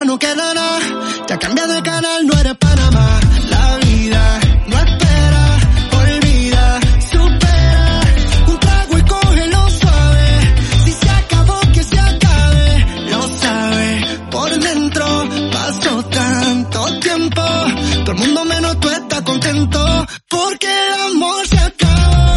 no queda nada, ya cambia de canal, no eres Panamá. La vida no espera, olvida, supera, un trago y cógelo suave. Si se acabó, que se acabe, lo sabe. Por dentro pasó tanto tiempo, todo el mundo menos tú está contento, porque el amor se acabó.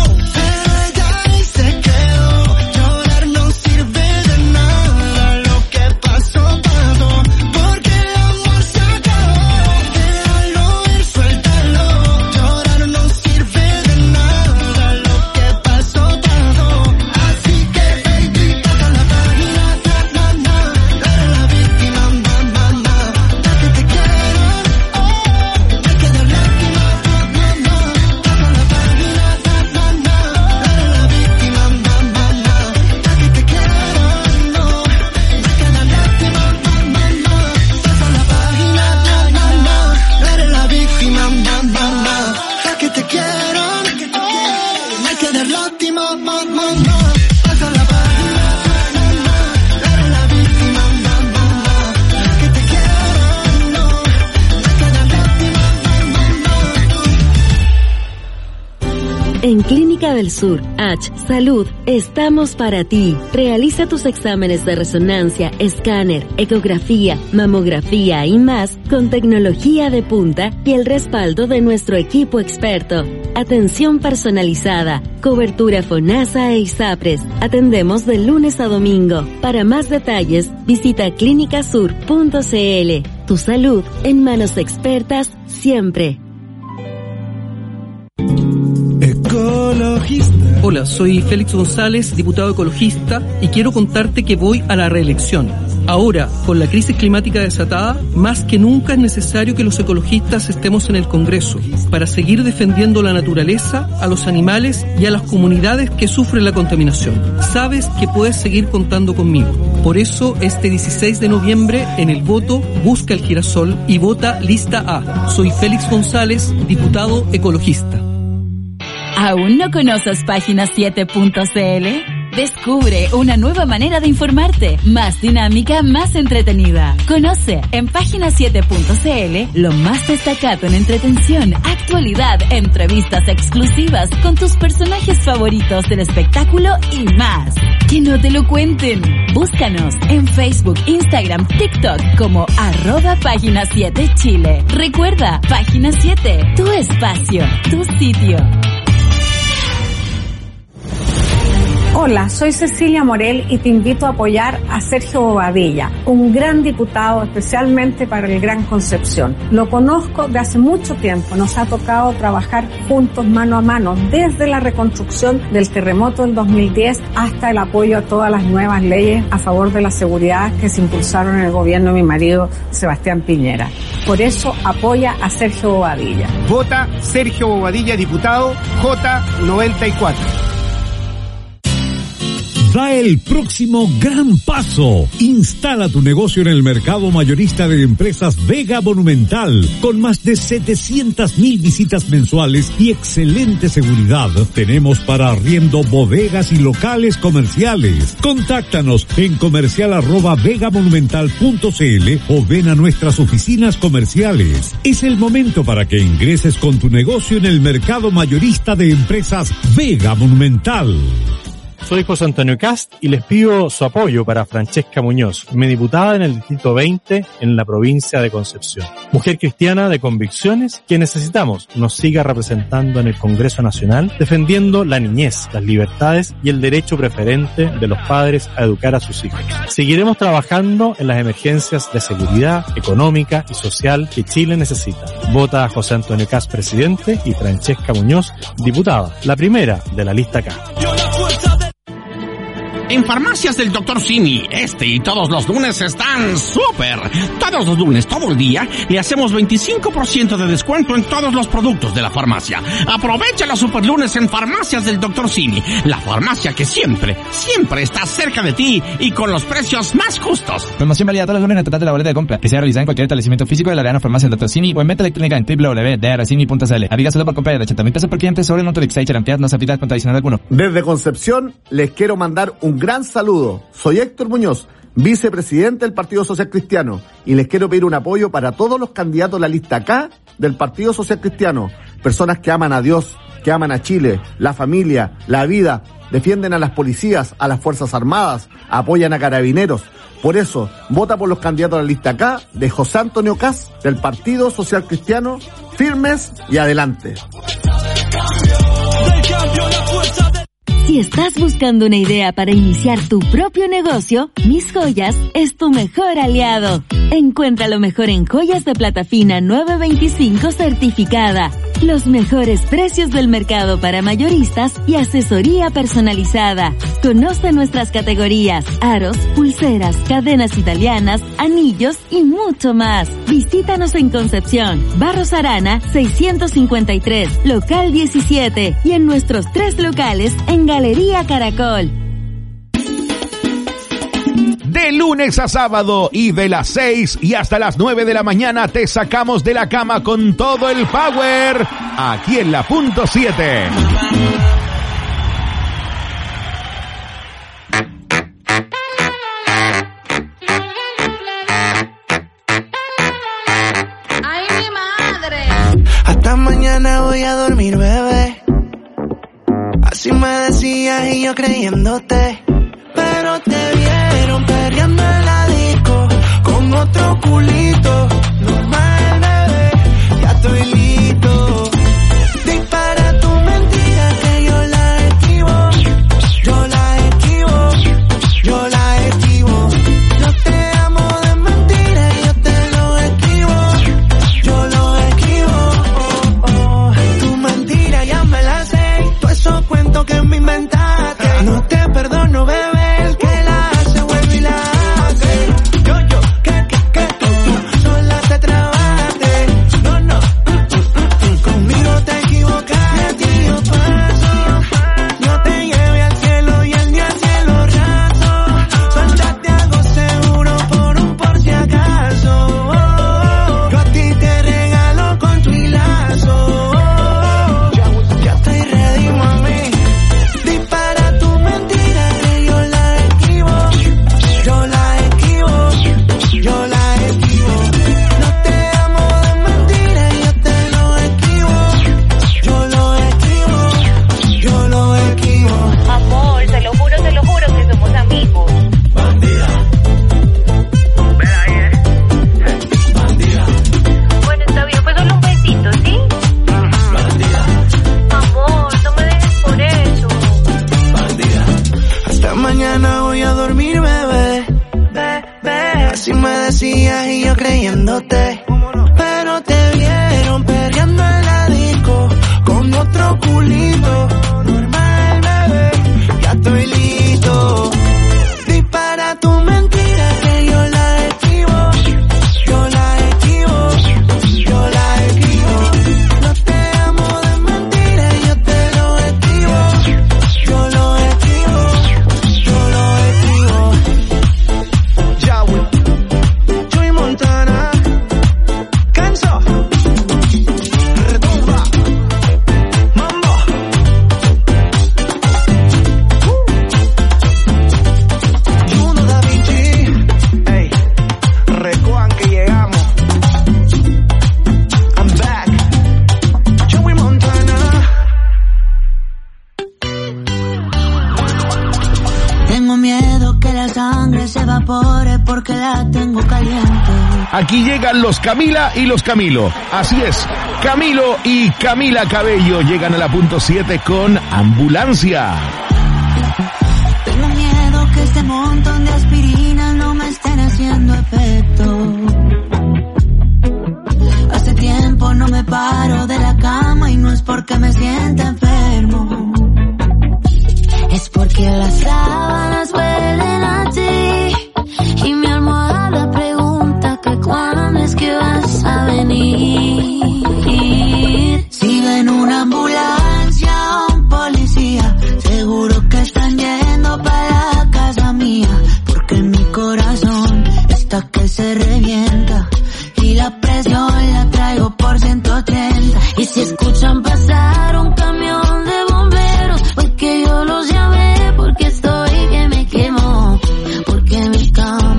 En Clínica del Sur, H Salud, estamos para ti. Realiza tus exámenes de resonancia, escáner, ecografía, mamografía y más con tecnología de punta y el respaldo de nuestro equipo experto. Atención personalizada, cobertura FONASA e ISAPRES. Atendemos de lunes a domingo. Para más detalles, visita clinicasur.cl. Tu salud en manos expertas siempre. Ecologista. Hola, soy Félix González, diputado ecologista, y quiero contarte que voy a la reelección. Ahora, con la crisis climática desatada, más que nunca es necesario que los ecologistas estemos en el Congreso para seguir defendiendo la naturaleza, a los animales y a las comunidades que sufren la contaminación. Sabes que puedes seguir contando conmigo. Por eso, este 16 de noviembre, en el voto, busca el girasol y vota lista A. Soy Félix González, diputado ecologista. ¿Aún no conoces Página7.cl? Descubre una nueva manera de informarte, más dinámica, más entretenida. Conoce en Página7.cl lo más destacado en entretención, actualidad, entrevistas exclusivas con tus personajes favoritos del espectáculo y más. Que no te lo cuenten. Búscanos en Facebook, Instagram, TikTok como @Página7Chile. Recuerda, Página 7, tu espacio, tu sitio. Hola, soy Cecilia Morel y te invito a apoyar a Sergio Bobadilla, un gran diputado especialmente para el Gran Concepción. Lo conozco de hace mucho tiempo, nos ha tocado trabajar juntos mano a mano, desde la reconstrucción del terremoto del 2010 hasta el apoyo a todas las nuevas leyes a favor de la seguridad que se impulsaron en el gobierno de mi marido Sebastián Piñera. Por eso apoya a Sergio Bobadilla. Vota Sergio Bobadilla, diputado J94. Da el próximo gran paso. Instala tu negocio en el mercado mayorista de empresas Vega Monumental. Con más de 700,000 visitas mensuales y excelente seguridad. Tenemos para arriendo bodegas y locales comerciales. Contáctanos en comercial@vegamonumental.cl o ven a nuestras oficinas comerciales. Es el momento para que ingreses con tu negocio en el mercado mayorista de empresas Vega Monumental. Soy José Antonio Cast y les pido su apoyo para Francesca Muñoz, mi diputada en el Distrito 20 en la provincia de Concepción. Mujer cristiana de convicciones que necesitamos nos siga representando en el Congreso Nacional, defendiendo la niñez, las libertades y el derecho preferente de los padres a educar a sus hijos. Seguiremos trabajando en las emergencias de seguridad económica y social que Chile necesita. Vota a José Antonio Cast, presidente, y Francesca Muñoz, diputada, la primera de la lista K. En Farmacias del Dr. Simi, este y todos los lunes están súper. Todos los lunes, todo el día, le hacemos 25% de descuento en todos los productos de la farmacia. Aprovecha los super lunes en Farmacias del Dr. Simi, la farmacia que siempre está cerca de ti y con los precios más justos. Promoción válida todos los lunes en el total de la boleta de compra, que sea realizada en cualquier establecimiento físico de la Arena Farmacia del Dr. Simi o en venta electrónica en www.drcimi.cl. Aplica solo por compra de 80,000 pesos por cliente sobre Notorixay, Cherampiat, no se aplica con adicional alguno. Desde Concepción les quiero mandar un gran saludo. Soy Héctor Muñoz, vicepresidente del Partido Social Cristiano, y les quiero pedir un apoyo para todos los candidatos de la lista K del Partido Social Cristiano, personas que aman a Dios, que aman a Chile, la familia, la vida, defienden a las policías, a las Fuerzas Armadas, apoyan a carabineros. Por eso, vota por los candidatos de la lista K de José Antonio Kast del Partido Social Cristiano, firmes y adelante. Si estás buscando una idea para iniciar tu propio negocio, Mis Joyas es tu mejor aliado. Encuentra lo mejor en joyas de plata fina 925 certificada, los mejores precios del mercado para mayoristas y asesoría personalizada. Conoce nuestras categorías: aros, pulseras, cadenas italianas, anillos y mucho más. Visítanos en Concepción, Barros Arana 653, local 17, y en nuestros 3 locales en Galería Caracol. De lunes a sábado y de las 6 y hasta las 9 de la mañana te sacamos de la cama con todo el power aquí en la punto 7. ¡Ay, mi madre! Hasta mañana voy a dormir, bebé. Así me decías y yo creyéndote. Pero te vieron perreando en la disco con otro culito. Normal, bebé, ya estoy listo. Dispara tu mentira que yo la esquivo. Yo la esquivo, yo la esquivo. No te amo de mentira y yo te lo esquivo. Yo lo esquivo, oh, oh. Tu mentira ya me la sé. Todos esos cuentos que me inventaste. No te perdono, bebé. Aquí llegan los Camila y los Camilo. Así es, Camilo y Camila Cabello llegan a la punto 7 con Ambulancia. Tengo miedo que este montón de aspirinas no me estén haciendo efecto. Hace tiempo no me paro de la cama y no es porque me sienta enfermo. Es porque las sábanas huelen a ti y mi almohada pregunta que cuándo es que vas a venir. Si ven una ambulancia o un policía, seguro que están yendo para la casa mía, porque mi corazón está que se revienta y la presión la traigo por 180. Y si escuchan pasar un camión de bomberos, porque yo los llamé, porque estoy que me quemo, porque mi cama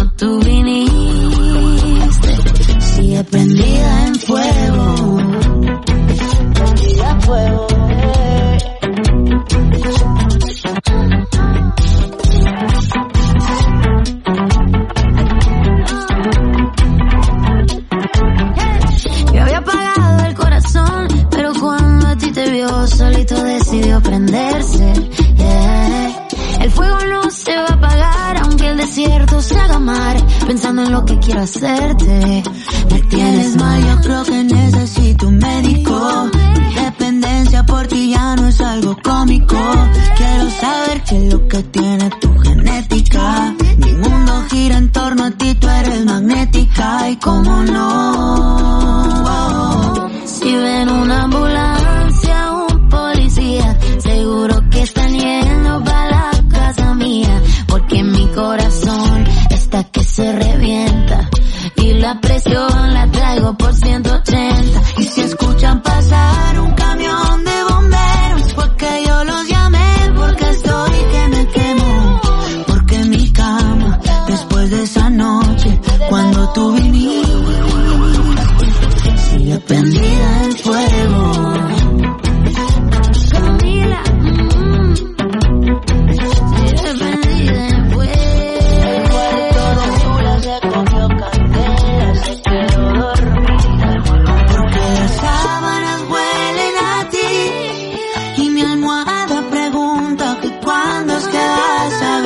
cuando tú viniste. Sigue prendida en fuego. Prendida en fuego. Yo había apagado el corazón, pero cuando a ti te vio solito decidió prenderse. Yeah. El fuego no se va a apagar aunque el desierto se haga mar. Pensando en lo que quiero hacerte. Me tienes mal, yo creo que necesito un médico. Mi dependencia por ti ya no es algo cómico. Quiero saber qué es lo que tiene tu genética. Mi mundo gira en torno a ti, tú eres magnética. Y cómo no, si ven una ambulancia, un policía, seguro que están yendo para la casa mía. Porque mi corazón está que se revienta y la presión la traigo por 180. Y si escuchan pasar un camión de bomberos, porque yo los llamé, porque estoy que me quemo. Porque mi cama, después de esa noche, cuando tú viniste, sigue prendida en fuego. Camila, sigue prendida en fuego. El cuarto de Jula se comió candela, se quedó dormida, porque las sábanas huelen a ti y mi almohada pregunta que cuándo es que vas a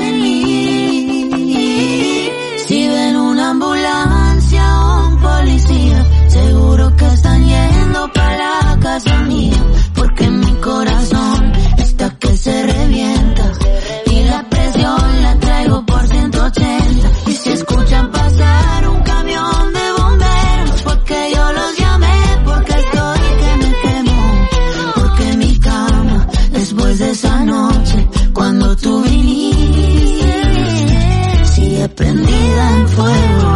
venir. Si ven una ambulancia o un policía, seguro que están yendo para la casa mía. Porque mi corazón está que se revienta y la presión la traigo por 180. Y si escuchan pasar un camión de bomberos, porque yo los llamé, porque estoy que me quemo. Porque mi cama, después de esa noche, cuando tú viniste, sigue prendida en fuego.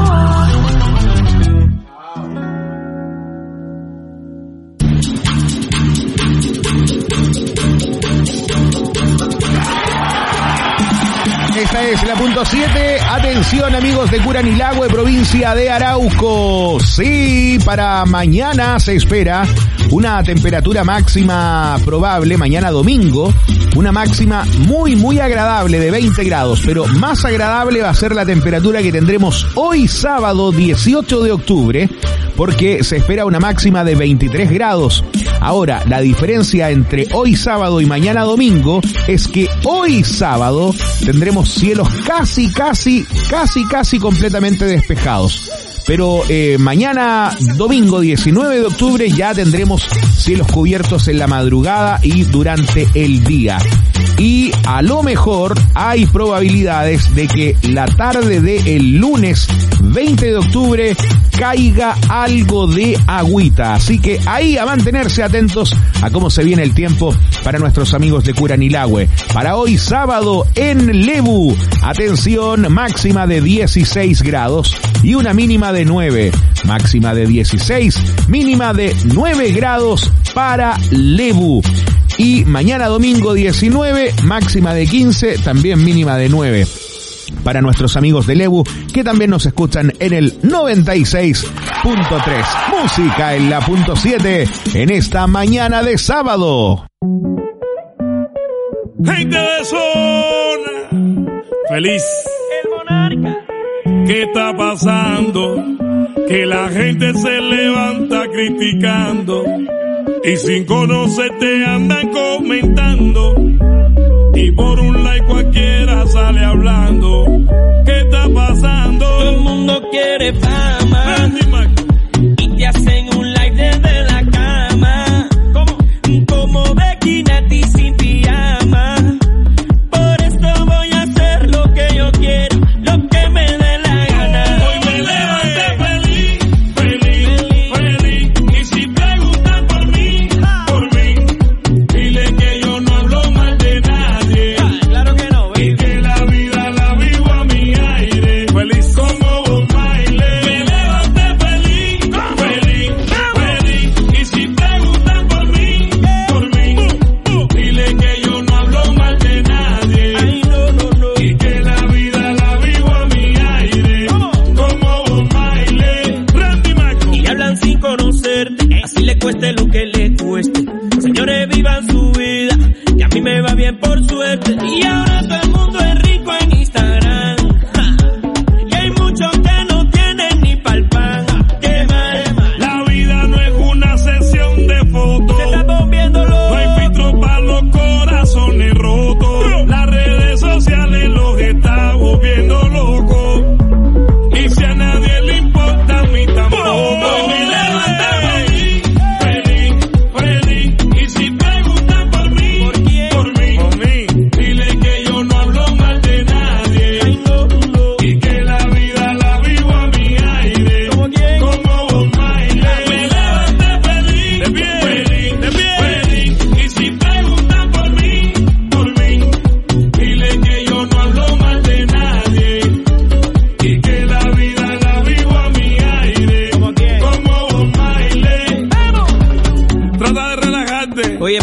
Esta es la punto 7. Atención, amigos de Curanilahue, provincia de Arauco. Sí, para mañana se espera una temperatura máxima probable, mañana domingo, una máxima muy agradable de 20 grados, pero más agradable va a ser la temperatura que tendremos hoy sábado 18 de octubre, porque se espera una máxima de 23 grados. Ahora, la diferencia entre hoy sábado y mañana domingo es que hoy sábado tendremos cielos casi completamente despejados. Pero mañana domingo 19 de octubre ya tendremos cielos cubiertos en la madrugada y durante el día. Y a lo mejor hay probabilidades de que la tarde del lunes 20 de octubre caiga algo de agüita. Así que ahí a mantenerse atentos a cómo se viene el tiempo para nuestros amigos de Curanilahue. Para hoy sábado en Lebu, atención, máxima de 16 grados y una mínima de 9. Máxima de 16, mínima de 9 grados para Lebu. Y mañana domingo 19, máxima de 15, también mínima de 9. Para nuestros amigos de Lebu, que también nos escuchan en el 96.3. Música en la punto 7, en esta mañana de sábado. Gente de zona, feliz. El monarca. ¿Qué está pasando? Que la gente se levanta criticando y sin conocerte andan comentando, y por un like cualquiera sale hablando. ¿Qué está pasando? Todo el mundo quiere fama y te hacen un like desde la cama. Como Becky Nati sin pijama. Por esto voy a hacer lo que yo quiero, lo que me dé la gana. Hoy me levanté feliz, y si preguntan por mí, dile que yo no hablo mal de nadie. Claro que no, y que la vida la vivo a mi aire, feliz como un baile. Me levanté feliz,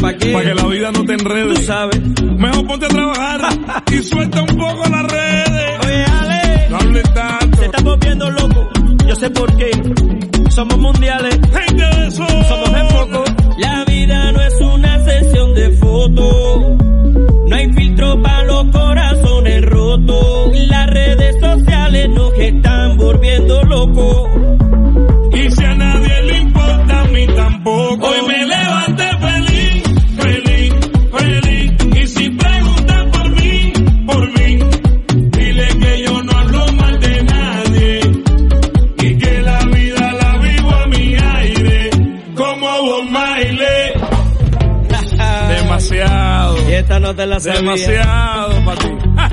¿para qué? Para que la vida no te enrede. Tú sabes. Mejor ponte a trabajar y suelta un poco las redes. Oye, Ale, no hables tanto. Se está volviendo loco, yo sé por qué. Somos mundiales, gente de eso. Somos en poco. La vida no es una sesión de fotos. No hay filtro para los corazones rotos. Las redes sociales nos están volviendo locos. Y si a nadie le importa, a mí tampoco. Hoy me levanté feliz, feliz, feliz. Y si preguntan por mí, dile que yo no hablo mal de nadie. Y que la vida la vivo a mi aire, como Bob Marley. Demasiado. Y esta no te la sabía. Demasiado para ti.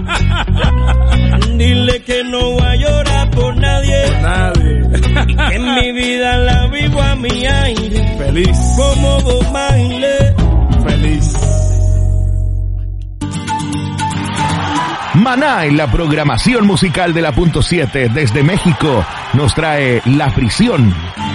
Dile que no voy a llorar por nadie. Por nadie. Y que en mi vida la vivo a mi aire. Feliz. Como Bob Marley. Feliz. Maná en la programación musical de la Punto 7 desde México nos trae La Prisión.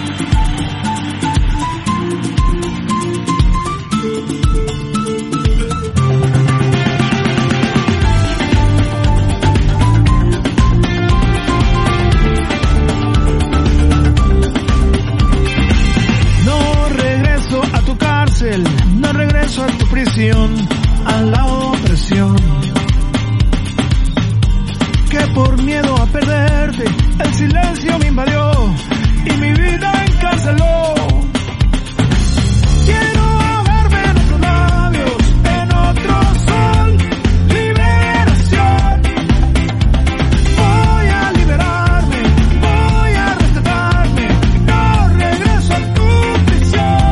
No regreso a tu prisión, a la opresión. Que por miedo a perderte, el silencio me invadió y mi vida encarceló. Quiero ahogarme en otros labios, en otro sol, liberación. Voy a liberarme, voy a rescatarme, no regreso a tu prisión.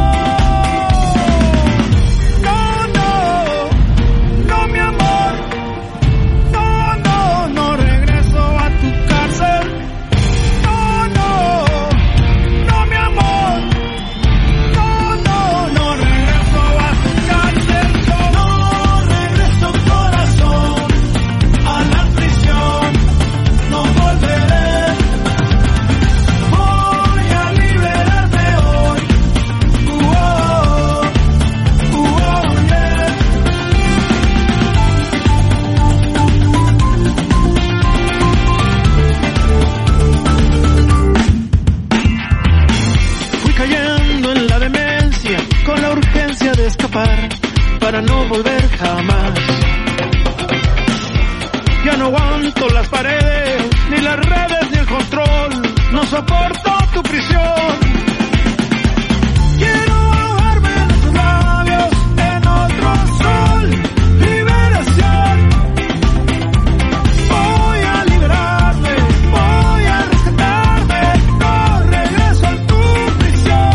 Para no volver jamás. Ya no aguanto las paredes, ni las redes, ni el control. No soporto tu prisión. Quiero ahogarme en tus labios, en otro sol, liberación. Voy a liberarme, voy a rescatarme, no regreso a tu prisión.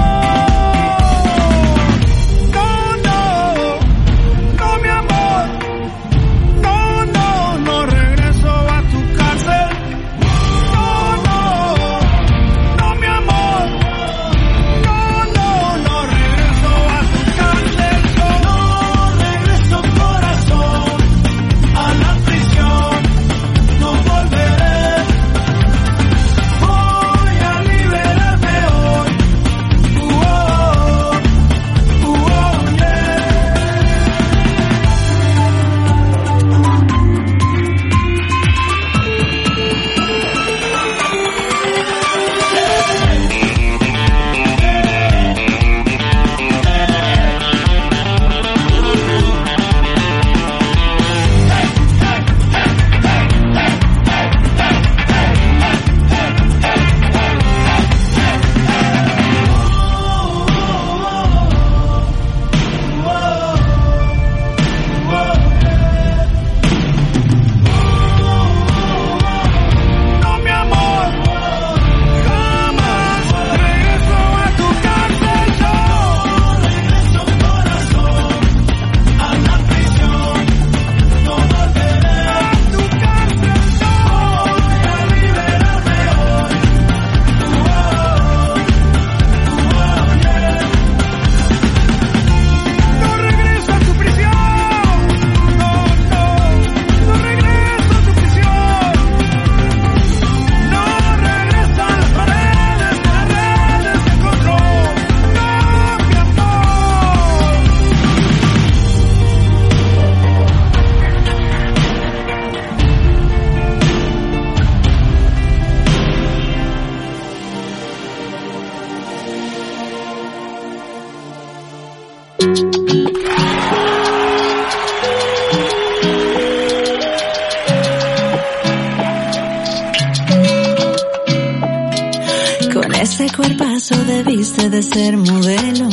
Con ese cuerpazo debiste de ser modelo,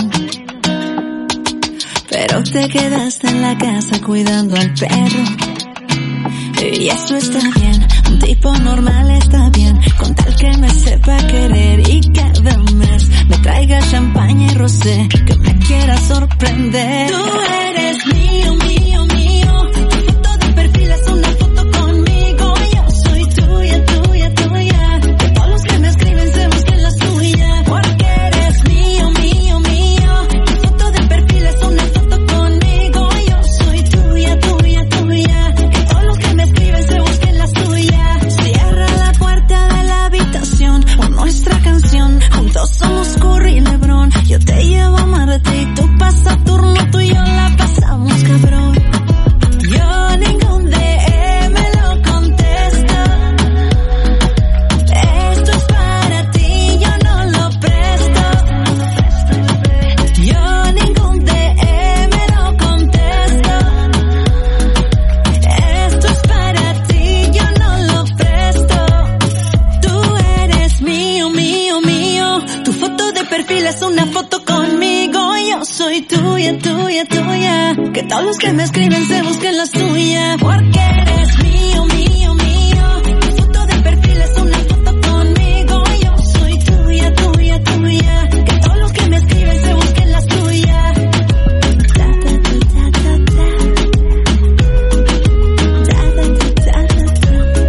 pero te quedaste en la casa cuidando al perro. Y eso está bien, un tipo normal está bien, con tal que me sepa querer y cada mes me traiga champaña y rosé, que me quiera sorprender. Tú eres mío, mío, mío, tu foto de perfil es una foto conmigo. Yo soy tuya, tuya, tuya, que todos los que me escriben se busquen la suya. Porque eres mío, mío, mío, tu foto de perfil es una foto conmigo. Yo soy tuya, tuya, tuya, que todos los que me escriben se busquen la suya. Cierra la puerta de la habitación por nuestra canción. Juntos somos Curry y LeBron. Yo te llevo a Marte y tú pasas turno, tú y yo la pasamos cabrón. Yo ningún DM lo contesto. Esto es para ti, yo no lo presto. Yo ningún DM lo contesto. Esto es para ti, yo no lo presto. Tú eres mío, mío, mío, tu foto de perfil es una foto conmigo. Yo soy tuya, tuya, tuya, que todos los que me escriben se busquen las tuyas. Porque eres mío, mío, mío, tu foto de perfil es una foto conmigo. Yo soy tuya, tuya, tuya, que todos los que me escriben se busquen las tuyas. Ta, ta, ta, ta, ta, ta. Ta, ta, ta, ta, ta.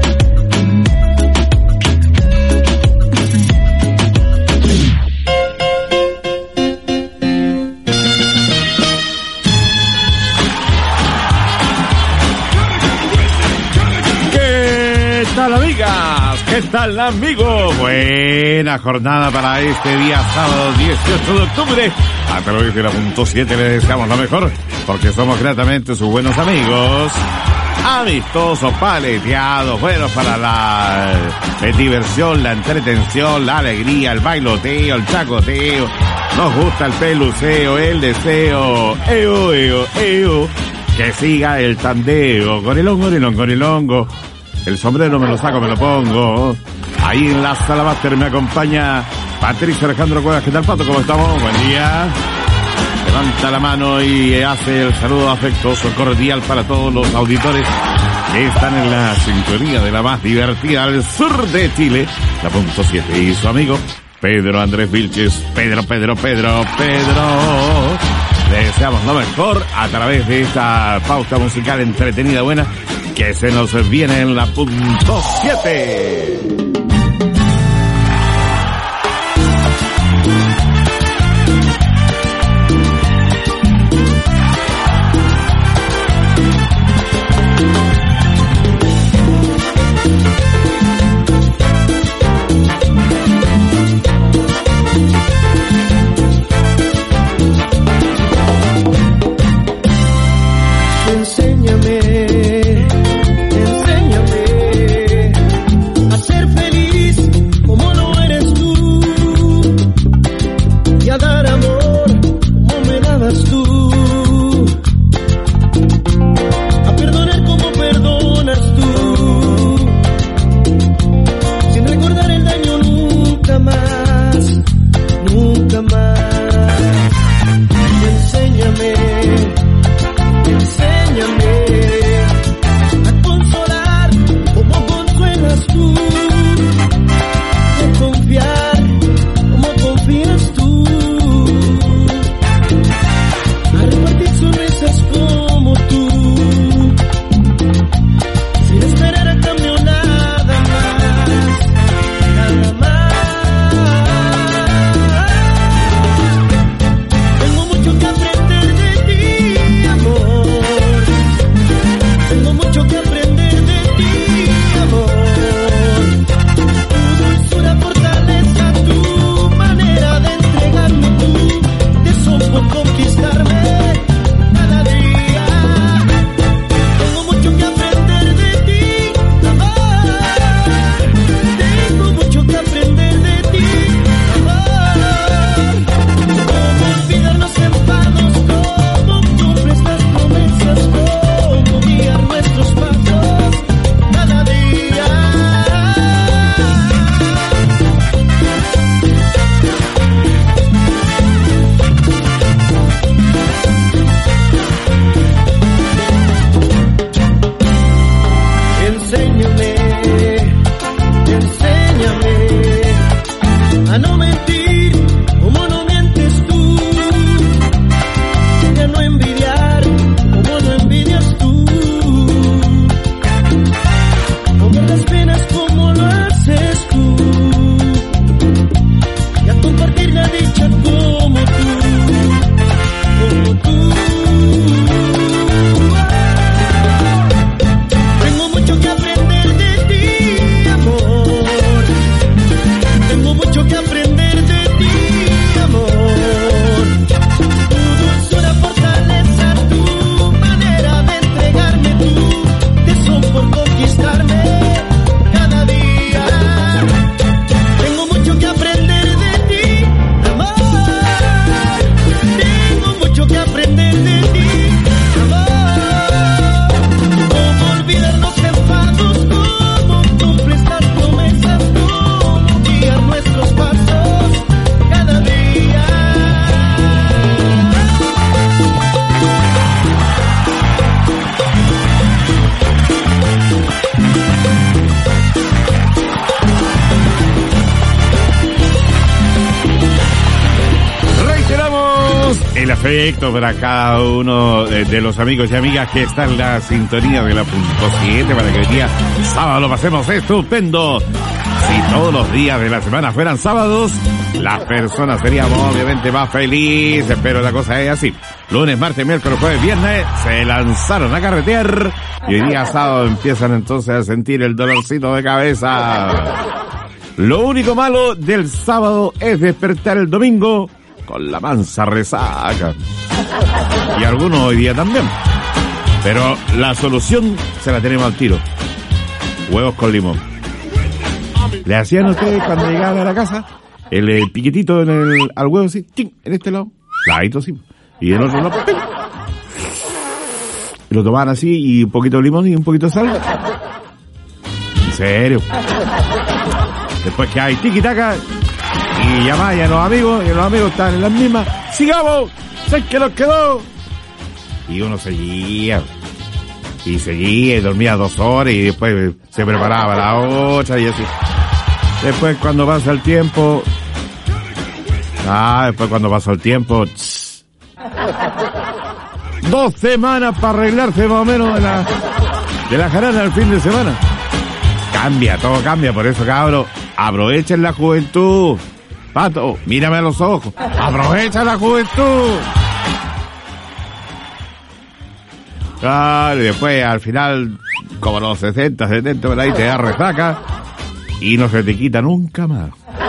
¿Qué tal, amigas? ¿Qué tal, amigos? Buena jornada para este día sábado 18 de octubre. A través de la .7 les deseamos lo mejor, porque somos gratamente sus buenos amigos. Amistosos, paleteados, buenos para la diversión, la entretención, la alegría, el bailoteo, el chacoteo. Nos gusta el peluceo, el deseo. Eo, eo, eo. Que siga el tandeo. Gorilongo, gorilongo, gorilongo. El sombrero me lo saco, me lo pongo. Ahí en la sala máster me acompaña Patricio Alejandro Cuevas. ¿Qué tal, Pato? ¿Cómo estamos? Buen día. Levanta la mano y hace el saludo afectuoso, cordial para todos los auditores que están en la sintonía de la más divertida al sur de Chile, la .7. Y su amigo Pedro Andrés Vilches. Pedro. Le deseamos lo mejor a través de esta pauta musical entretenida, buena, que se nos viene en la .7. Enséñame a ser feliz. el afecto para cada uno de los amigos y amigas que están en la sintonía de la punto 7 para que el día sábado lo pasemos estupendo. Si todos los días de la semana fueran sábados, las personas seríamos obviamente más felices, pero la cosa es así. Lunes, martes, miércoles, jueves, viernes se lanzaron a carretear y hoy día sábado empiezan entonces a sentir el dolorcito de cabeza. Lo único malo del sábado es despertar el domingo con la mansa resaca. Y algunos hoy día también. Pero la solución se la tenemos al tiro. Huevos con limón. ¿Le hacían ustedes cuando llegaban a la casa? El piquetito al huevo así, ¡ting! En este lado, ladito así. Y en otro lado, ¡ting! Lo tomaban así y un poquito de limón y un poquito de sal. En serio. Después que hay tiki-taka y llamáis a los amigos y los amigos están en las mismas. ¡Sigamos! ¡Sé que nos quedó! Y uno seguía. Y seguía y dormía 2 horas y después se preparaba la otra y así. Después cuando pasa el tiempo... después cuando pasa el tiempo... 2 semanas para arreglarse más o menos de la jarana al fin de semana. Cambia, todo cambia, por eso cabros, aprovechen la juventud. Pato, mírame a los ojos. Aprovecha la juventud. Claro, y después al final, como los 60, 70, por ahí te da resaca y no se te quita nunca más.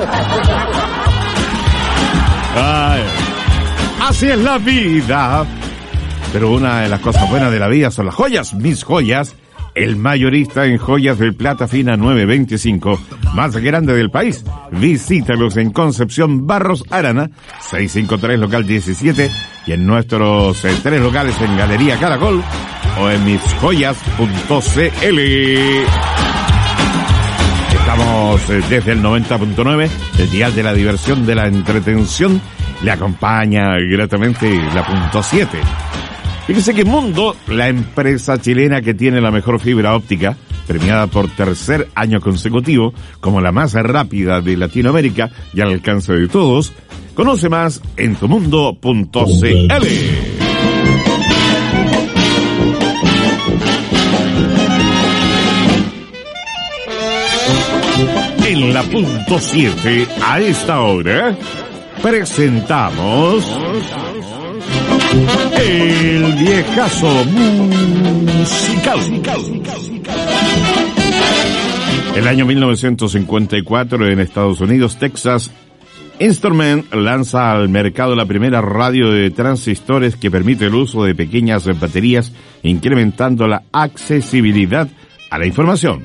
Ay, así es la vida. Pero una de las cosas buenas de la vida son las joyas. Mis Joyas, el mayorista en joyas de plata fina 925, más grande del país. Visítalos en Concepción Barros Arana, 653 local 17, y en nuestros 3 locales en Galería Caracol o en misjoyas.cl. Estamos desde el 90.9, el dial de la diversión, de la entretención. Le acompaña gratamente la punto 7. Fíjese que Mundo, la empresa chilena que tiene la mejor fibra óptica, premiada por 3er año consecutivo como la más rápida de Latinoamérica y al alcance de todos, conoce más en tumundo.cl. En la punto 7, a esta hora, presentamos el viejazo musical. El año 1954 en Estados Unidos, Texas Instrument lanza al mercado la primera radio de transistores que permite el uso de pequeñas baterías, incrementando la accesibilidad a la información.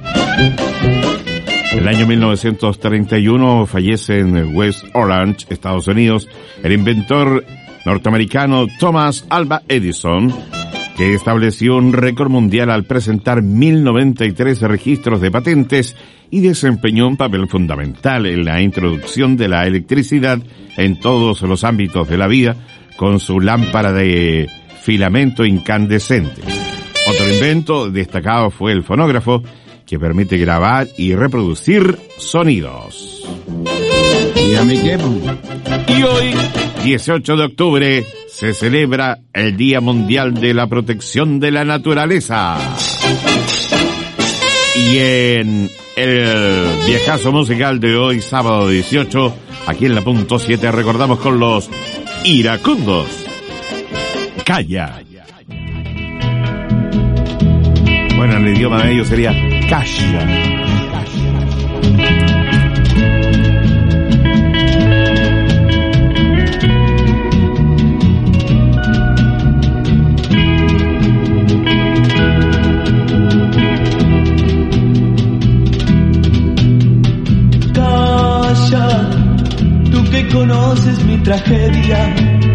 El año 1931 fallece en West Orange, Estados Unidos, el inventor norteamericano Thomas Alva Edison, que estableció un récord mundial al presentar 1093 registros de patentes y desempeñó un papel fundamental en la introducción de la electricidad en todos los ámbitos de la vida con su lámpara de filamento incandescente. Otro invento destacado fue el fonógrafo, que permite grabar y reproducir sonidos. ¿Y a mí qué? Y hoy, 18 de octubre, se celebra el Día Mundial de la Protección de la Naturaleza. Y en el viejazo musical de hoy, sábado 18, aquí en la punto 7, recordamos con los iracundos. Calla. Bueno, en el idioma de ellos sería calla. Conoces mi tragedia,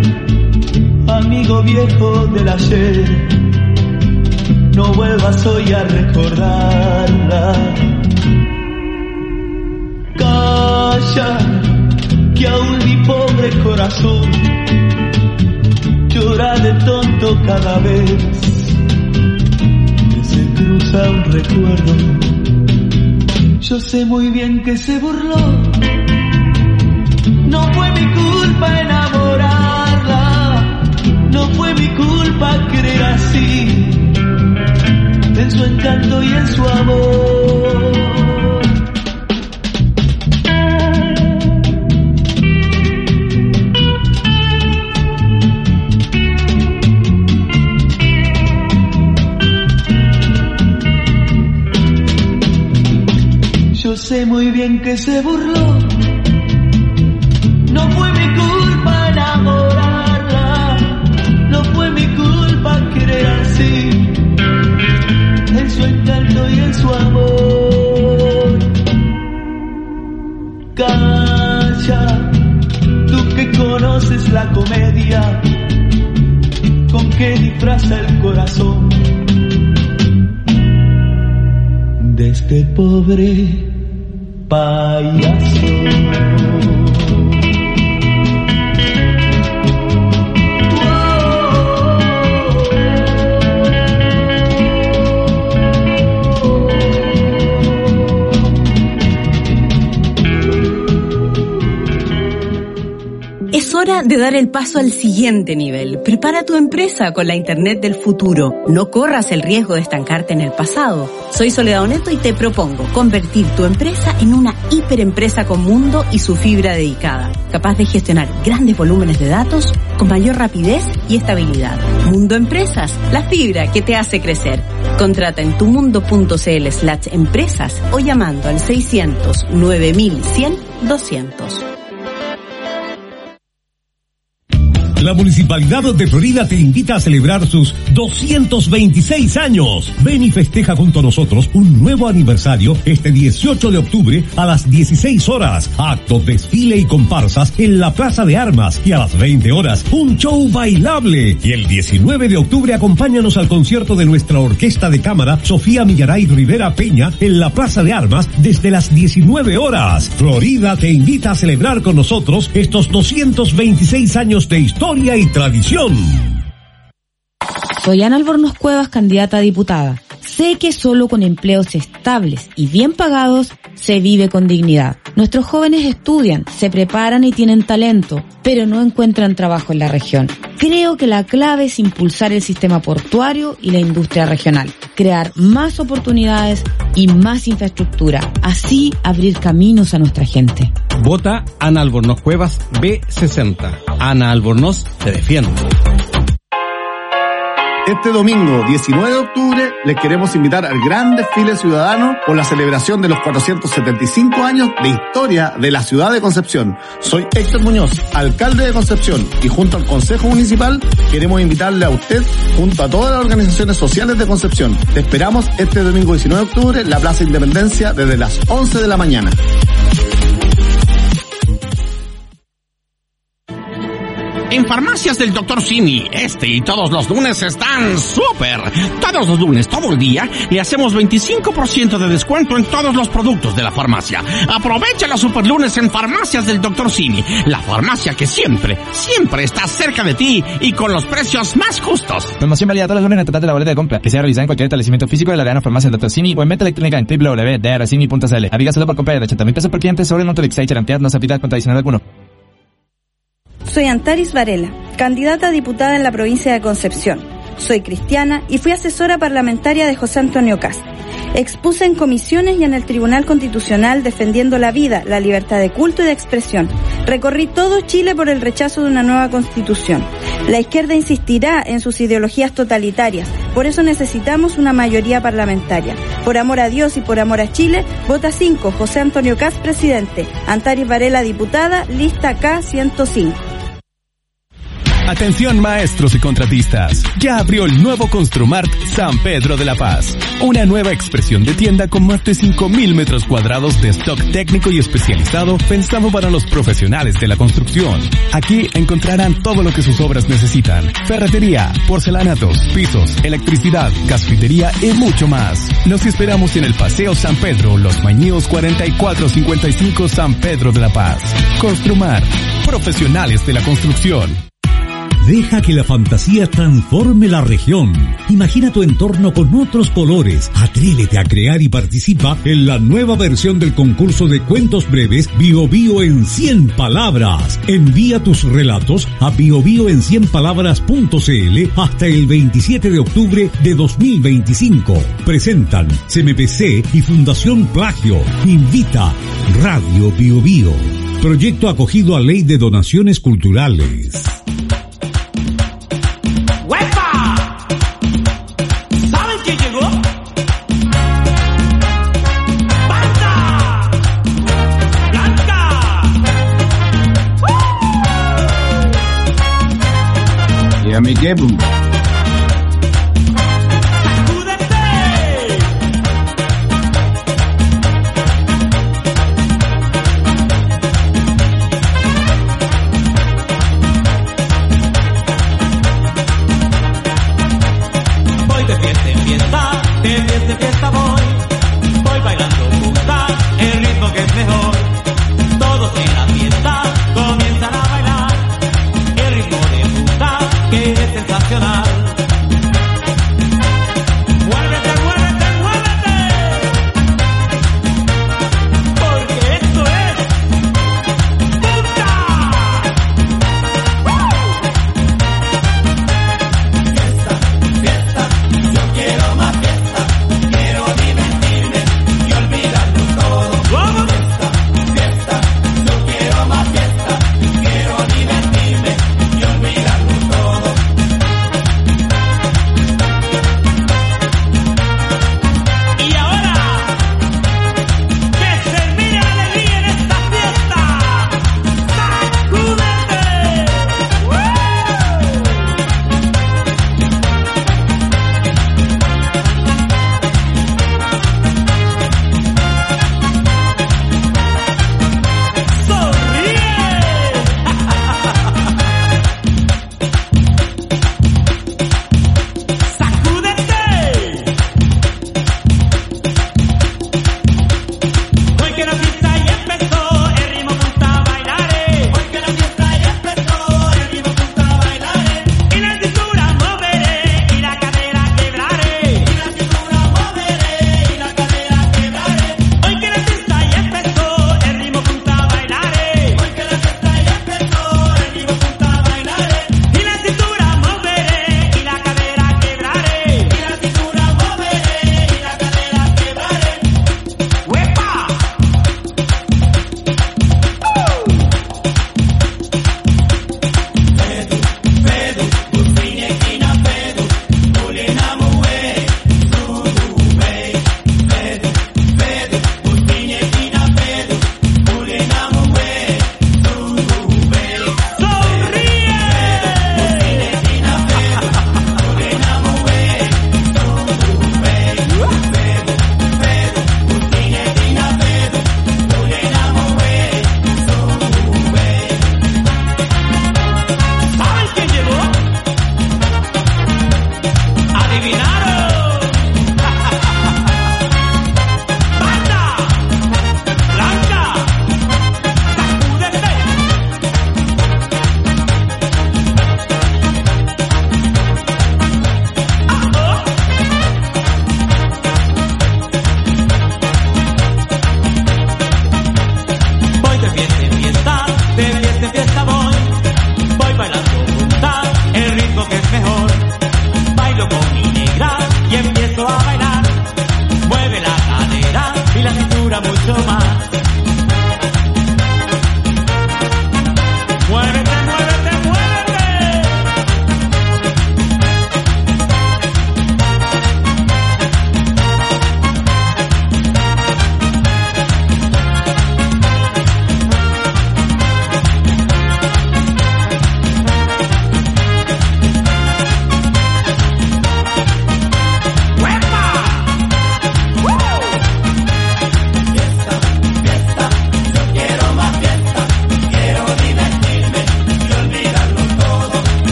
amigo viejo del ayer, no vuelvas hoy a recordarla. Calla, que aún mi pobre corazón llora de tonto cada vez que se cruza un recuerdo. Yo sé muy bien que se burló. No fue mi culpa enamorarla. No fue mi culpa querer así, en su encanto y en su amor. Yo sé muy bien que se burló, no fue mi culpa enamorarla, no fue mi culpa querer así, en su encanto y en su amor. Calla, tú que conoces la comedia, con que disfraza el corazón de este pobre payaso. Es hora de dar el paso al siguiente nivel. Prepara tu empresa con la Internet del futuro. No corras el riesgo de estancarte en el pasado. Soy Soledad Oneto y te propongo convertir tu empresa en una hiperempresa con Mundo y su fibra dedicada, capaz de gestionar grandes volúmenes de datos con mayor rapidez y estabilidad. Mundo Empresas, la fibra que te hace crecer. Contrata en tumundo.cl/empresas o llamando al 600 9100 200. La Municipalidad de Florida te invita a celebrar sus 226 años. Ven y festeja junto a nosotros un nuevo aniversario este 18 de octubre a las 16 horas. Acto, desfile y comparsas en la Plaza de Armas y a las 20 horas un show bailable. Y el 19 de octubre acompáñanos al concierto de nuestra orquesta de cámara Sofía Millaray Rivera Peña en la Plaza de Armas desde las 19 horas. Florida te invita a celebrar con nosotros estos 226 años de historia y tradición. Soy Ana Albornoz Cuevas, candidata a diputada. Sé que solo con empleos estables y bien pagados se vive con dignidad. Nuestros jóvenes estudian, se preparan y tienen talento, pero no encuentran trabajo en la región. Creo que la clave es impulsar el sistema portuario y la industria regional, crear más oportunidades y más infraestructura, así abrir caminos a nuestra gente. Vota Ana Albornoz Cuevas B60. Ana Albornoz te defiende. Este domingo 19 de octubre les queremos invitar al gran desfile ciudadano por la celebración de los 475 años de historia de la ciudad de Concepción. Soy Héctor Muñoz, alcalde de Concepción, y junto al Consejo Municipal queremos invitarle a usted junto a todas las organizaciones sociales de Concepción. Te esperamos este domingo 19 de octubre en la Plaza Independencia desde las 11 de la mañana. En Farmacias del Dr. Simi, este y todos los lunes están súper. Todos los lunes, todo el día, le hacemos 25% de descuento en todos los productos de la farmacia. Aprovecha los super lunes en Farmacias del Dr. Simi, la farmacia que siempre está cerca de ti y con los precios más justos. Promoción válida todos los lunes en el total de la boleta de compra, que sea realizada en cualquier establecimiento físico de la Arena Farmacia del Dr. Simi o en venta electrónica en www.drcimi.cl. Aplica solo por compra de 80.000 pesos por cliente sobre Notolix. Cherampiad no se aplica con adicional alguno. Soy Antaris Varela, candidata a diputada en la provincia de Concepción. Soy cristiana y fui asesora parlamentaria de José Antonio Kast. Expuse en comisiones y en el Tribunal Constitucional defendiendo la vida, la libertad de culto y de expresión. Recorrí todo Chile por el rechazo de una nueva constitución. La izquierda insistirá en sus ideologías totalitarias, por eso necesitamos una mayoría parlamentaria. Por amor a Dios y por amor a Chile, vota 5, José Antonio Kast, presidente. Antaris Varela, diputada, lista K105. Atención maestros y contratistas, ya abrió el nuevo Construmart San Pedro de la Paz, una nueva expresión de tienda con más de 5.000 metros cuadrados de stock técnico y especializado pensado para los profesionales de la construcción. Aquí encontrarán todo lo que sus obras necesitan: ferretería, porcelanatos, pisos, electricidad, gasfitería y mucho más. Los esperamos en el Paseo San Pedro, Los Mañíos 4455 San Pedro de la Paz. Construmart, profesionales de la construcción. Deja que la fantasía transforme la región. Imagina tu entorno con otros colores. Atrévete a crear y participa en la nueva versión del concurso de cuentos breves Bio Bio en 100 palabras. Envía tus relatos a biobioen100palabras.cl hasta el 27 de octubre de 2025. Presentan CMPC y Fundación Plagio. Invita Radio Bio Bio. Proyecto acogido a Ley de Donaciones Culturales. ¿Y a mí qué? Voy de fiesta en fiesta, de fiesta en fiesta voy bailando punta, el ritmo que es mejor. Todos en la fiesta comienzan a bailar, el ritmo de punta que es sensacional.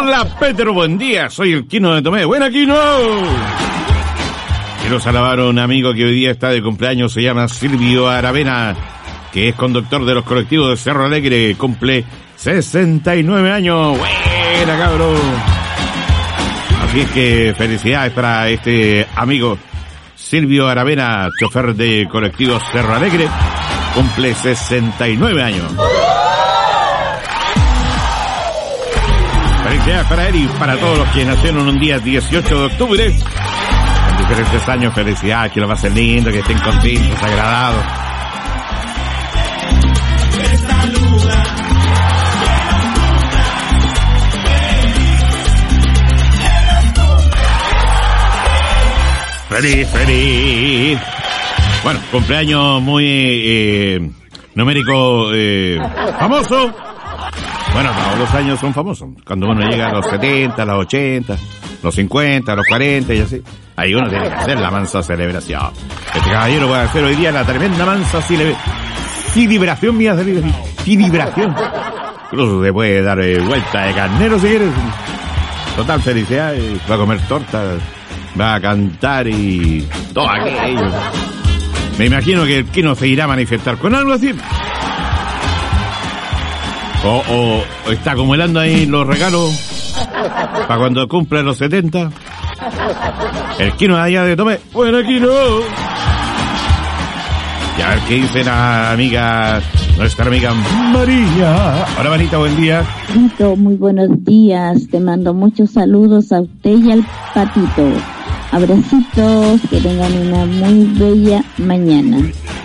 Hola, Pedro, buen día. Soy el Quino de Tomé. ¡Buena, Quino! Quiero saludar a un amigo que hoy día está de cumpleaños. Se llama Silvio Aravena, que es conductor de los colectivos de Cerro Alegre. Cumple 69 años. ¡Buena, cabrón! Así es que felicidades para este amigo Silvio Aravena, chofer de colectivos Cerro Alegre. Cumple 69 años. Felicidades para él y para todos los que nacieron un día 18 de octubre. En diferentes años, felicidades, que lo pasen lindo, que estén contentos, agradados. Feliz, feliz. Bueno, cumpleaños muy numérico famoso. Bueno, todos los años son famosos. Cuando uno llega a los 70, a los 80, los 50, a los 40 y así, ahí uno tiene que hacer la mansa celebración. Este caballero puede hacer hoy día la tremenda mansa celebración mía, celebración. Incluso se puede dar vuelta de carnero si quieres. Total felicidad, va a comer torta, va a cantar y todo aquello. Me imagino que el Quino se irá a manifestar con algo así. O está acumulando ahí los regalos para cuando cumpla los 70. El Quino allá de Tomé. Buena, Quino. Y a ver qué dice la amiga, nuestra amiga María. Hola, Marita, buen día. Patito, muy buenos días. Te mando muchos saludos a usted y al Patito. Abracitos, que tengan una muy bella mañana.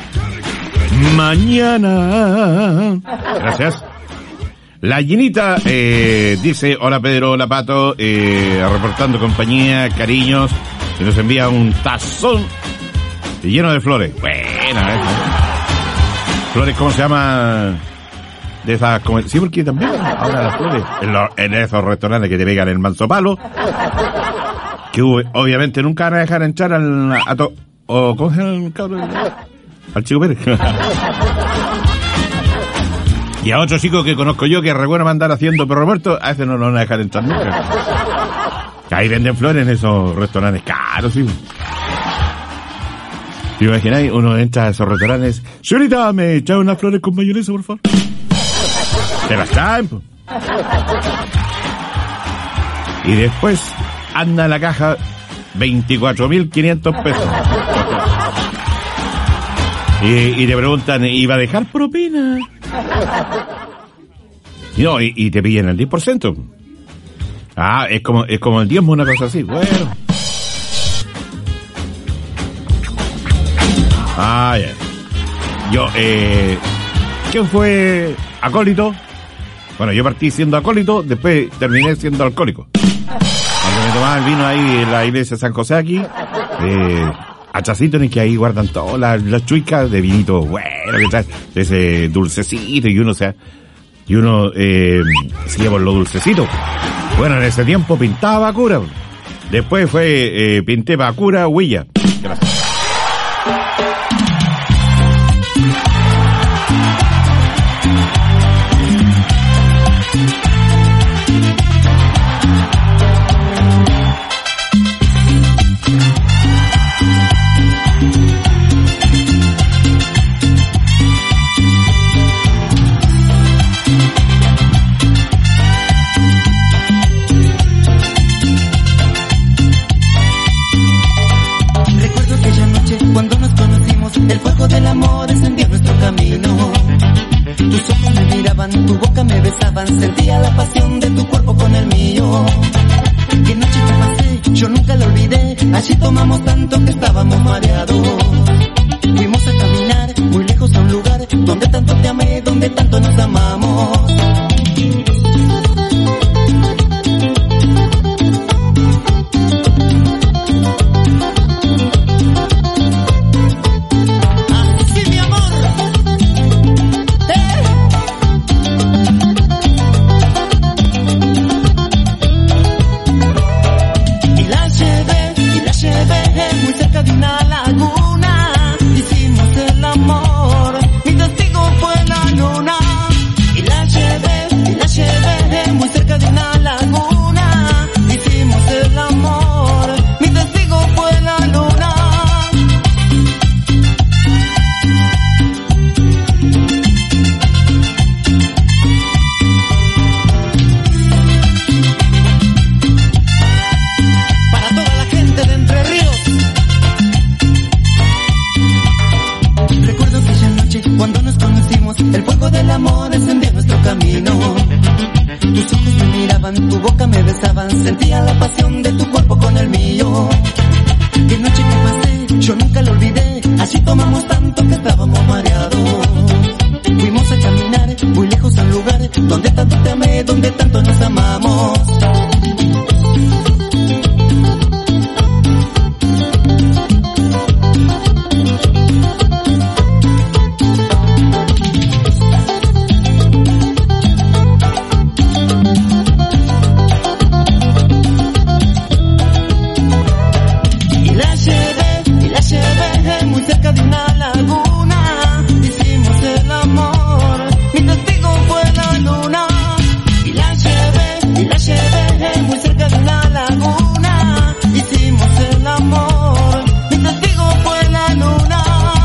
Mañana. Gracias. La Ginita dice, hola Pedro, hola Pato, reportando compañía, cariños, y nos envía un tazón lleno de flores. Buena, flores, ¿cómo se llama? De esas, sí, porque también ahora las flores, en esos restaurantes que te pegan el manso palo, que obviamente nunca van a dejar entrar o cogen al cabrón, al Chico Pérez. Y a otro chico que conozco yo, que es re bueno mandar haciendo perro muerto, a ese no lo van a dejar entrar nunca. Ahí venden flores en esos restaurantes caros, sí. ¿Te imagináis? Uno entra a esos restaurantes. Señorita, ¿me echa unas flores con mayonesa, por favor? Te las traen, po. Y después anda en la caja 24.500 pesos. Y te preguntan, ¿iba a dejar propina? No, y te pillan el 10%. Ah, es como el diezmo, una cosa así. Bueno. Ah, ya. Yo, ¿quién fue acólito? Bueno, yo partí siendo acólito, después terminé siendo alcohólico. Cuando me tomaba el vino ahí en la iglesia de San José aquí, hachacito en el que ahí guardan todas las chuicas de vinito bueno que trae, de ese dulcecito, y uno sigue por lo dulcecito. Bueno, en ese tiempo pintaba Bacura, después pinté Bacura Huilla. Gracias. El fuego del amor encendió nuestro camino. Tus ojos me miraban, tu boca me besaban, sentía la pasión de tu cuerpo con el mío. Qué noche te pasé, yo nunca lo olvidé. Allí tomamos tanto que estábamos mareados. Fuimos a caminar muy lejos a un lugar donde tanto te amé, donde tanto nos amamos. Muy cerca de una laguna. sentía la pasión de tu cuerpo con el mío. Qué noche que pasé, yo nunca lo olvidé, así tomamos tanto que estábamos mareados. Fuimos a caminar muy lejos al lugar donde tanto te amé, donde tanto nos amamos. Muy cerca de una laguna, hicimos el amor, mi testigo fue la luna. Y la llevé muy cerca de una laguna, hicimos el amor, mi testigo fue la luna.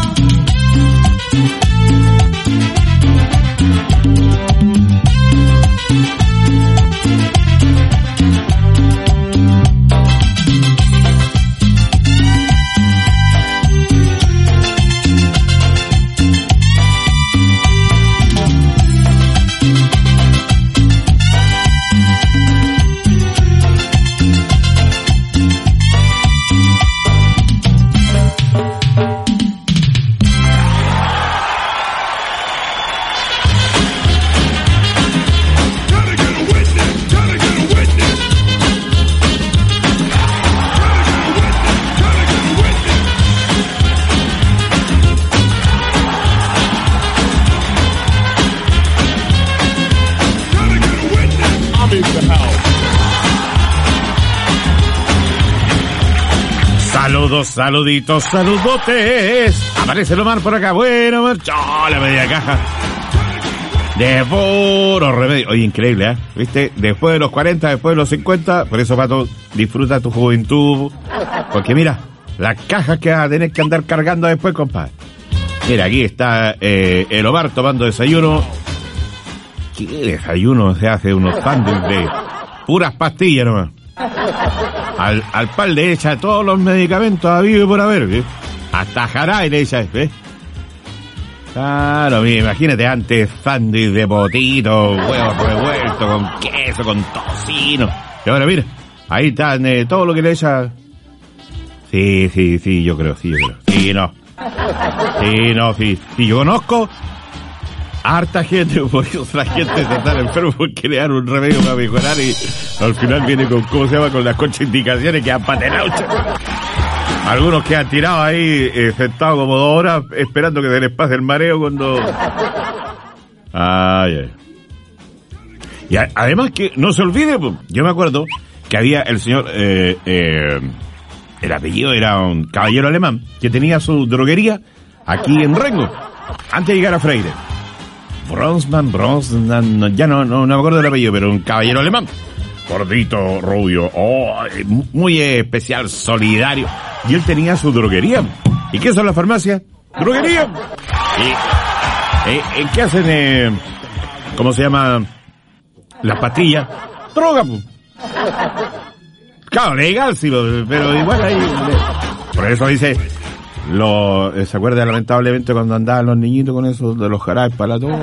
Saluditos, saludotes. Aparece el Omar por acá. Bueno, la media caja de puro remedio. Oye, increíble, ¿eh? ¿Viste? Después de los 40, después de los 50. Por eso, Pato, disfruta tu juventud. Porque mira, las cajas que vas a tener que andar cargando después, compadre. Mira, aquí está el Omar tomando desayuno. ¿Qué desayuno? Se hace unos sándwiches de puras pastillas nomás. Al par le echa todos los medicamentos habidos y por haber, ¿eh? Hasta jarabe le echa, ¿eh? Claro, mira, imagínate antes sándwich de potito, huevos revueltos con queso, con tocino. Y ahora mira, ahí están todo lo que le echa. Sí, yo creo. Sí, yo conozco harta gente, por eso la gente se está enferma porque le dan un remedio para mejorar y al final viene con, ¿cómo se llama? Con las contraindicaciones que han patenado. Algunos que han tirado ahí sentados como 2 horas esperando que se les pase el mareo cuando... Ay. Y además que no se olvide, yo me acuerdo que había el señor, el apellido era un caballero alemán que tenía su droguería aquí en Rengo, antes de llegar a Freire. Bronsman, ya no me acuerdo del apellido, pero un caballero alemán. Gordito, rubio, muy especial, solidario. Y él tenía su droguería. ¿Y qué son las farmacias? ¡Droguería! ¿En qué hacen, cómo se llama, las pastillas? ¡Droga! Claro, legal, sí, pero igual ahí... Por eso dice... ¿Se acuerda lamentablemente cuando andaban los niñitos con eso de los jarabes para todo?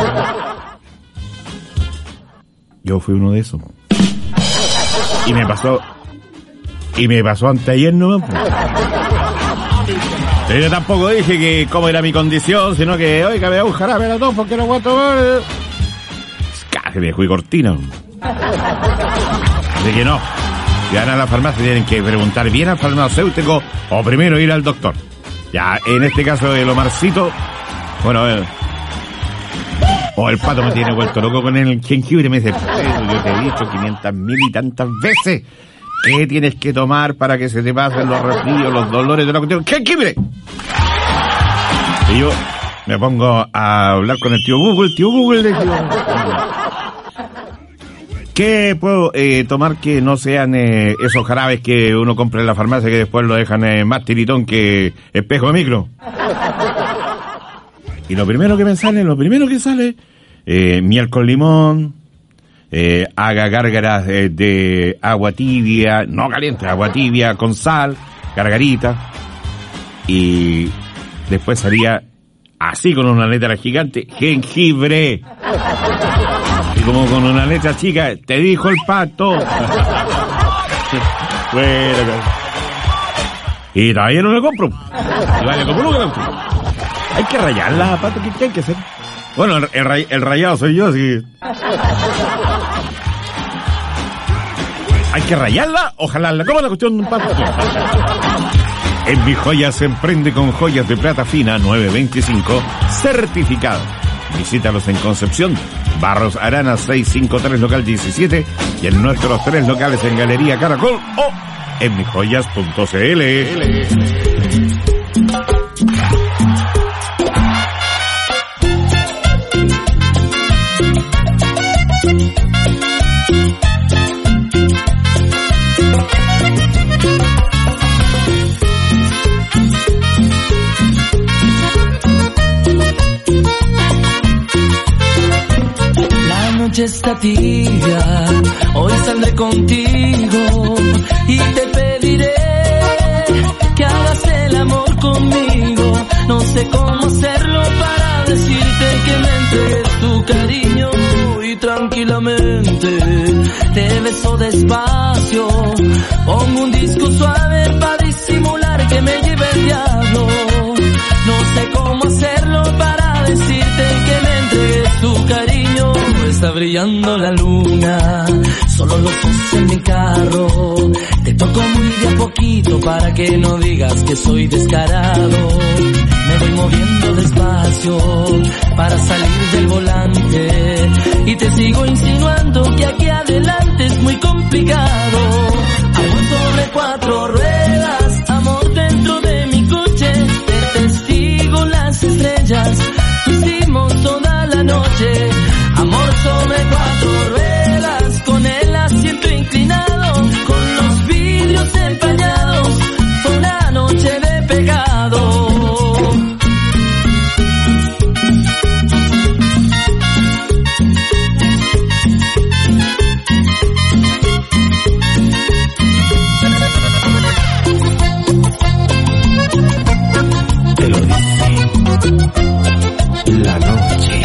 Yo fui uno de esos. Y me pasó anteayer nomás. Yo tampoco dije que cómo era mi condición, sino que, oiga, me da un jarabe para todo porque no aguanto más. Casi me fui cortina. Así que no. Si van a la farmacia tienen que preguntar bien al farmacéutico o primero ir al doctor. Ya, en este caso el Omarcito, bueno, o el Pato me tiene vuelto loco con el jengibre, me dice, yo te he dicho 500.000 y tantas veces que tienes que tomar para que se te pasen los resfríos, los dolores de la cuestión. ¡Jengibre! Y yo me pongo a hablar con el tío Google, ¿qué puedo tomar que no sean esos jarabes que uno compra en la farmacia que después lo dejan más tiritón que espejo de micro? Y lo primero que sale, miel con limón, haga gárgaras de agua tibia, no caliente, agua tibia con sal, gargarita, y después salía así con una letra gigante, jengibre. Y como con una letra chica, te dijo el Pato. Bueno, y todavía no lo compro. Y vale, como nunca lo compro. Hay que rayarla, Pato, ¿qué hay que hacer? Bueno, el rayado soy yo, así. Hay que rayarla, ojalá la coma la cuestión, Pato. En Mi Joyas se emprende con joyas de plata fina 925 certificado. Visítalos en Concepción, Barros Arana 653 local 17 y en nuestros 3 locales en Galería Caracol o en mijoyas.cl. Está tibia, hoy saldré contigo y te pediré que hagas el amor conmigo. No sé cómo hacerlo para decirte que me entregues tu cariño y tranquilamente te beso despacio. Pongo un disco suave para disimular que me lleve el diablo. No sé cómo hacerlo para decirte que me entregues tu cariño. Está brillando la luna, solo los dos en mi carro. Te toco muy de a poquito para que no digas que soy descarado. Me voy moviendo despacio para salir del volante y te sigo insinuando que aquí adelante es muy complicado. Amor sobre 4 ruedas, amor dentro de mi coche. Te testigo las estrellas, hicimos toda la noche. Amor sobre 4 ruedas, con el asiento inclinado, con los vidrios empañados, fue una noche de pecado. Te lo dice la noche.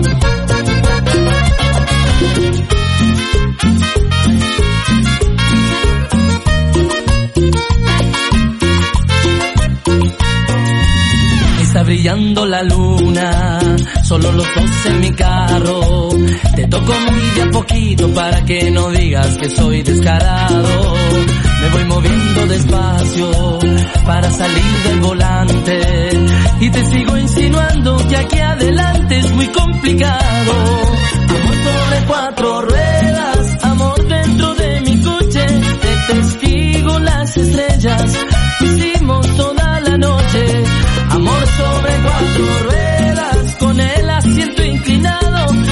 Está brillando la luna, solo los dos en mi carro. Te toco muy de a poquito para que no digas que soy descarado. Me voy moviendo despacio para salir del volante y te sigo insinuando que aquí adelante es muy complicado. Amor sobre 4 ruedas, amor dentro de mi coche. Te testigo las estrellas,